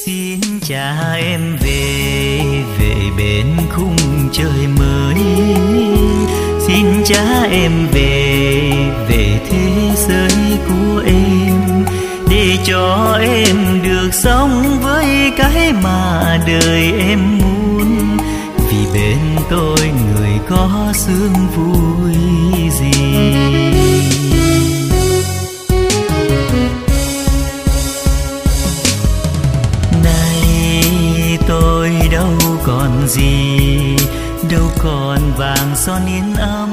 Xin cha em về, về bên khung trời mới. Xin cha em về, về thế giới của em, để cho em được sống với cái mà đời em muốn. Vì bên tôi người có sướng vui gì. Tôi đâu còn gì, đâu còn vàng son yên ấm,